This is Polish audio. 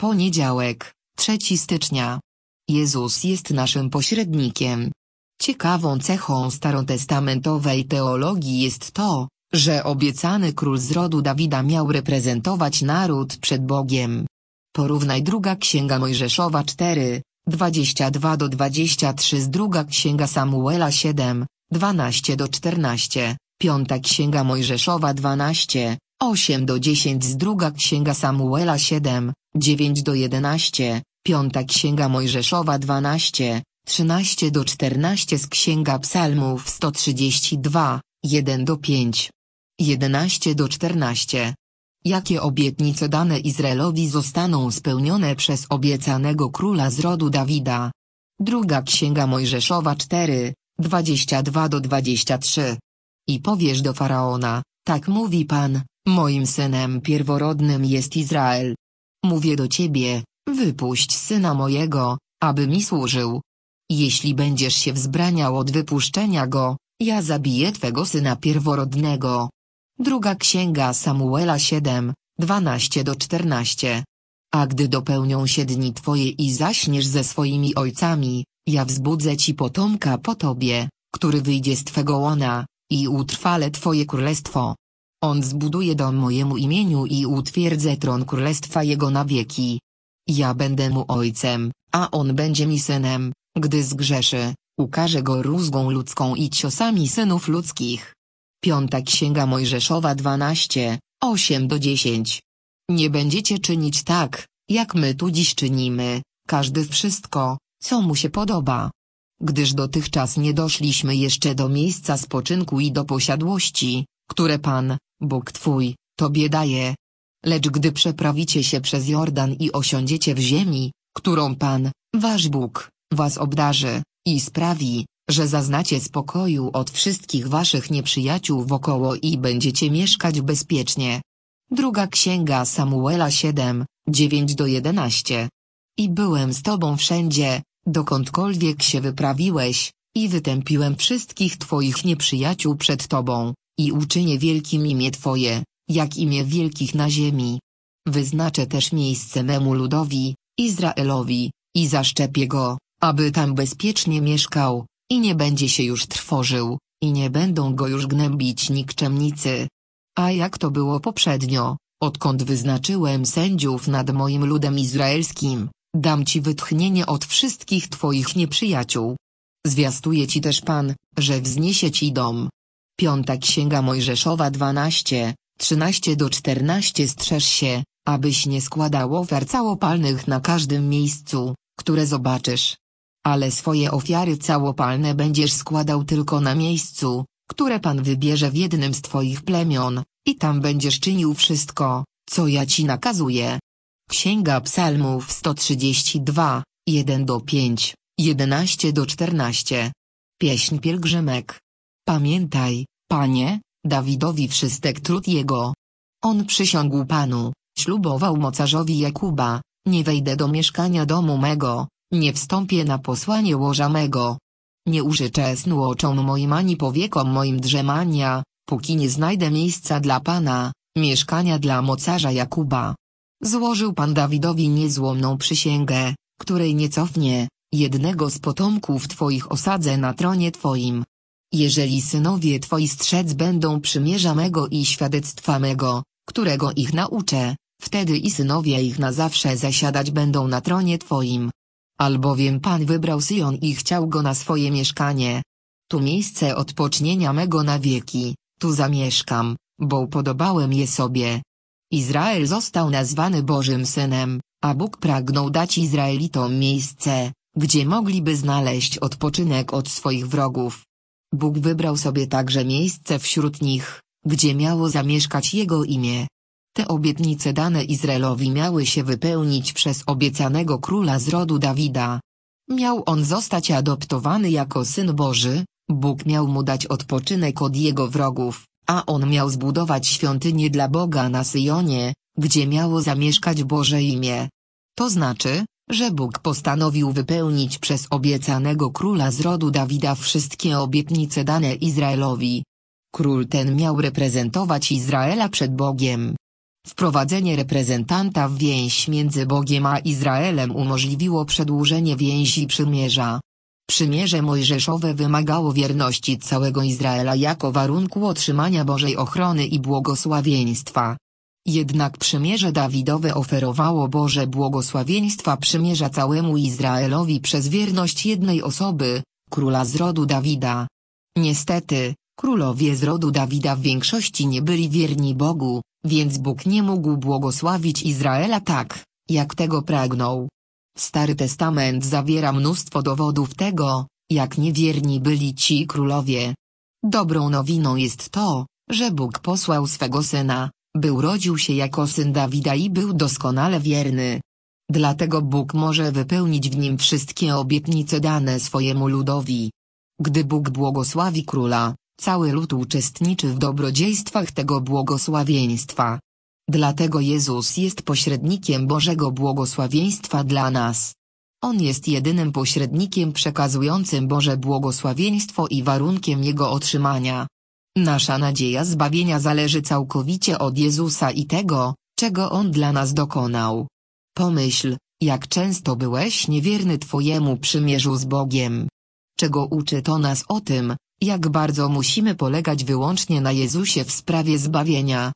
Poniedziałek, 3 stycznia. Jezus jest naszym pośrednikiem. Ciekawą cechą starotestamentowej teologii jest to, że obiecany król z rodu Dawida miał reprezentować naród przed Bogiem. Porównaj Druga Księga Mojżeszowa 4, 22-23 z Druga Księga Samuela 7, 12-14, Piąta Księga Mojżeszowa 12, 8-10 z Druga Księga Samuela 7, 9-11, Piąta Księga Mojżeszowa 12, 13-14 z Księga Psalmów 132, 1-5. 11-14. Jakie obietnice dane Izraelowi zostaną spełnione przez obiecanego króla z rodu Dawida? Druga Księga Mojżeszowa 4, 22-23. I powiesz do Faraona, tak mówi Pan, moim synem pierworodnym jest Izrael. Mówię do ciebie, wypuść syna mojego, aby mi służył. Jeśli będziesz się wzbraniał od wypuszczenia go, ja zabiję twego syna pierworodnego. Druga Księga Samuela 7, 12-14. A gdy dopełnią się dni twoje i zaśniesz ze swoimi ojcami, ja wzbudzę ci potomka po tobie, który wyjdzie z twego łona, i utrwalę twoje królestwo. On zbuduje dom mojemu imieniu i utwierdzę tron królestwa jego na wieki. Ja będę mu ojcem, a on będzie mi synem, gdy zgrzeszy, ukażę go rózgą ludzką i ciosami synów ludzkich. Piąta Księga Mojżeszowa 12, 8-10. Nie będziecie czynić tak, jak my tu dziś czynimy, każdy wszystko, co mu się podoba. Gdyż dotychczas nie doszliśmy jeszcze do miejsca spoczynku i do posiadłości, które Pan, Bóg twój, tobie daje. Lecz gdy przeprawicie się przez Jordan i osiądziecie w ziemi, którą Pan, wasz Bóg, was obdarzy, i sprawi, że zaznacie spokoju od wszystkich waszych nieprzyjaciół wokoło i będziecie mieszkać bezpiecznie. Druga Księga Samuela 7, 9-11. I byłem z tobą wszędzie, dokądkolwiek się wyprawiłeś, i wytępiłem wszystkich twoich nieprzyjaciół przed tobą, i uczynię wielkim imię twoje, jak imię wielkich na ziemi. Wyznaczę też miejsce memu ludowi, Izraelowi, i zaszczepię go, aby tam bezpiecznie mieszkał, i nie będzie się już trwożył, i nie będą go już gnębić nikczemnicy. A jak to było poprzednio, odkąd wyznaczyłem sędziów nad moim ludem izraelskim, dam ci wytchnienie od wszystkich twoich nieprzyjaciół. Zwiastuje ci też Pan, że wzniesie ci dom. Piąta Księga Mojżeszowa 12, 13-14. Strzeż się, abyś nie składał ofiar całopalnych na każdym miejscu, które zobaczysz. Ale swoje ofiary całopalne będziesz składał tylko na miejscu, które Pan wybierze w jednym z twoich plemion, i tam będziesz czynił wszystko, co ja ci nakazuję. Księga Psalmów 132, 1-5, 11-14. Pieśń pielgrzymek. Pamiętaj, Panie, Dawidowi wszystek trud jego. On przysiągł Panu, ślubował mocarzowi Jakuba, nie wejdę do mieszkania domu mego, nie wstąpię na posłanie łoża mego. Nie użyczę snu oczom moim ani powiekom moim drzemania, póki nie znajdę miejsca dla Pana, mieszkania dla mocarza Jakuba. Złożył Pan Dawidowi niezłomną przysięgę, której nie cofnie, jednego z potomków Twoich osadzę na tronie Twoim. Jeżeli synowie Twoi strzec będą przymierza mego i świadectwa mego, którego ich nauczę, wtedy i synowie ich na zawsze zasiadać będą na tronie Twoim. Albowiem Pan wybrał Syjon i chciał go na swoje mieszkanie. Tu miejsce odpocznienia mego na wieki, tu zamieszkam, bo upodobałem je sobie. Izrael został nazwany Bożym Synem, a Bóg pragnął dać Izraelitom miejsce, gdzie mogliby znaleźć odpoczynek od swoich wrogów. Bóg wybrał sobie także miejsce wśród nich, gdzie miało zamieszkać Jego imię. Te obietnice dane Izraelowi miały się wypełnić przez obiecanego króla z rodu Dawida. Miał on zostać adoptowany jako Syn Boży, Bóg miał mu dać odpoczynek od jego wrogów, a on miał zbudować świątynię dla Boga na Syjonie, gdzie miało zamieszkać Boże imię. To znaczy, że Bóg postanowił wypełnić przez obiecanego króla z rodu Dawida wszystkie obietnice dane Izraelowi. Król ten miał reprezentować Izraela przed Bogiem. Wprowadzenie reprezentanta w więź między Bogiem a Izraelem umożliwiło przedłużenie więzi przymierza. Przymierze mojżeszowe wymagało wierności całego Izraela jako warunku otrzymania Bożej ochrony i błogosławieństwa. Jednak przymierze Dawidowe oferowało Boże błogosławieństwa przymierza całemu Izraelowi przez wierność jednej osoby, króla z rodu Dawida. Niestety, królowie z rodu Dawida w większości nie byli wierni Bogu, więc Bóg nie mógł błogosławić Izraela tak, jak tego pragnął. Stary Testament zawiera mnóstwo dowodów tego, jak niewierni byli ci królowie. Dobrą nowiną jest to, że Bóg posłał swego Syna, by urodził się jako syn Dawida i był doskonale wierny. Dlatego Bóg może wypełnić w nim wszystkie obietnice dane swojemu ludowi. Gdy Bóg błogosławi króla, cały lud uczestniczy w dobrodziejstwach tego błogosławieństwa. Dlatego Jezus jest pośrednikiem Bożego błogosławieństwa dla nas. On jest jedynym pośrednikiem przekazującym Boże błogosławieństwo i warunkiem jego otrzymania. Nasza nadzieja zbawienia zależy całkowicie od Jezusa i tego, czego On dla nas dokonał. Pomyśl, jak często byłeś niewierny Twojemu przymierzu z Bogiem. Czego uczy to nas o tym, jak bardzo musimy polegać wyłącznie na Jezusie w sprawie zbawienia.